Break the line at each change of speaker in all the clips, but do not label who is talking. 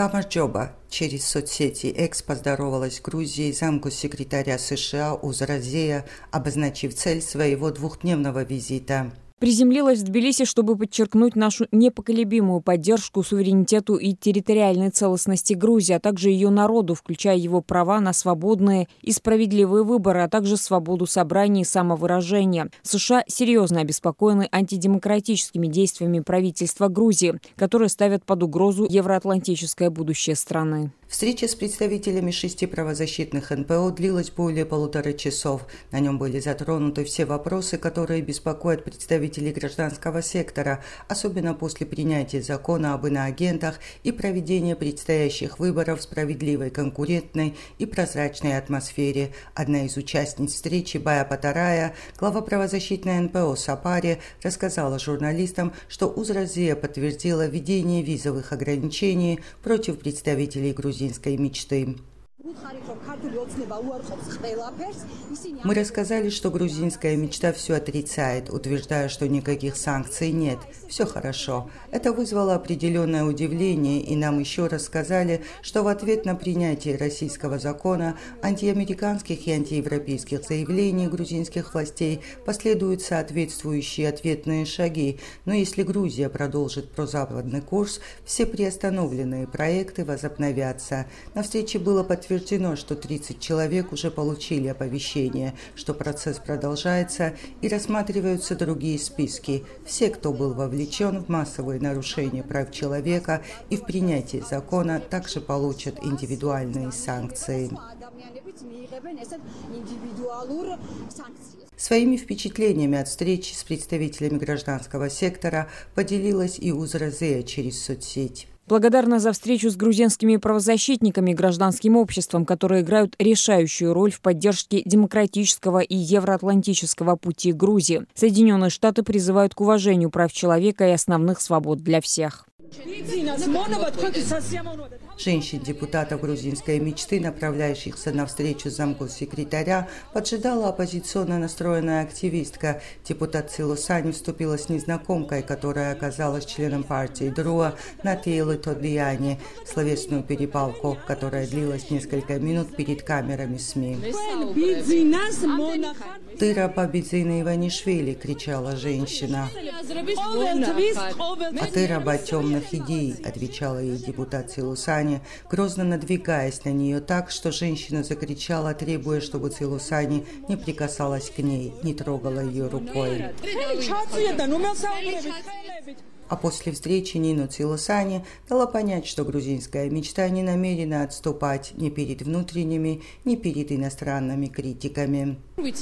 Камарджоба. Через соцсети Экс поздоровалась с Грузией замкоссекретаря США Узразея, обозначив цель своего двухдневного визита.
Приземлилась в Тбилиси, чтобы подчеркнуть нашу непоколебимую поддержку суверенитету и территориальной целостности Грузии, а также ее народу, включая его права на свободные и справедливые выборы, а также свободу собраний и самовыражения. США серьезно обеспокоены антидемократическими действиями правительства Грузии, которые ставят под угрозу евроатлантическое будущее страны.
Встреча с представителями 6 правозащитных НПО длилась более 1,5 часов. На нем были затронуты все вопросы, которые беспокоят представителей гражданского сектора, особенно после принятия закона об иноагентах и проведения предстоящих выборов в справедливой, конкурентной и прозрачной атмосфере. Одна из участниц встречи, Бая Патарая, глава правозащитной НПО «Сапари», рассказала журналистам, что Узразея подтвердила введение визовых ограничений против представителей грузинской мечты. Мы рассказали, что грузинская мечта все отрицает, утверждая, что никаких санкций нет. Все хорошо. Это вызвало определенное удивление, и нам еще рассказали, что в ответ на принятие российского закона, антиамериканских и антиевропейских заявлений грузинских властей последуют соответствующие ответные шаги. Но если Грузия продолжит прозападный курс, все приостановленные проекты возобновятся. На встрече было подтверждено, что 30 человек уже получили оповещение, что процесс продолжается и рассматриваются другие списки. Все, кто был вовлечен в массовые нарушения прав человека и в принятии закона, также получат индивидуальные санкции. Своими впечатлениями от встречи с представителями гражданского сектора поделилась и Узразея через соцсеть.
Благодарна за встречу с грузинскими правозащитниками и гражданским обществом, которые играют решающую роль в поддержке демократического и евроатлантического пути Грузии. Соединенные Штаты призывают к уважению прав человека и основных свобод для всех.
Женщин-депутатов грузинской мечты, направляющихся на встречу замкоссекретаря, поджидала оппозиционно настроенная активистка. Депутат Цилусани вступила с незнакомкой, которая оказалась членом партии Друа, Натиэлы Тодияни, словесную перепалку, которая длилась несколько минут перед камерами СМИ. «Ты раба Бидзина Иванишвили!» – кричала женщина. «А ты раба темных идей!» – отвечала ей депутат Цилусани, грозно надвигаясь на нее так, что женщина закричала, требуя, чтобы Цилусани не прикасалась к ней, не трогала ее рукой. А после встречи Нино Цилусани дала понять, что грузинская мечта не намерена отступать ни перед внутренними, ни перед иностранными критиками.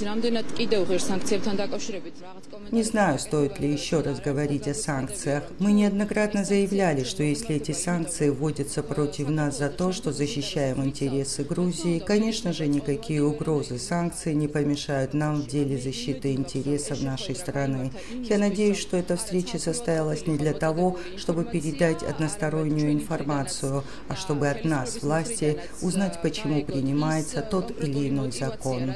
Не знаю, стоит ли еще раз говорить о санкциях. Мы неоднократно заявляли, что если эти санкции вводятся против нас за то, что защищаем интересы Грузии, конечно же, никакие угрозы санкций не помешают нам в деле защиты интересов нашей страны. Я надеюсь, что эта встреча состоялась не для того, чтобы передать одностороннюю информацию, а чтобы от нас, власти, узнать, почему принимается тот или иной закон.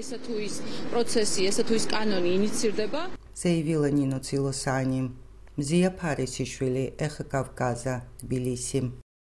Заявила Нино Цилусани. Зия Парисишвили, Эхо Кавказа, Тбилиси.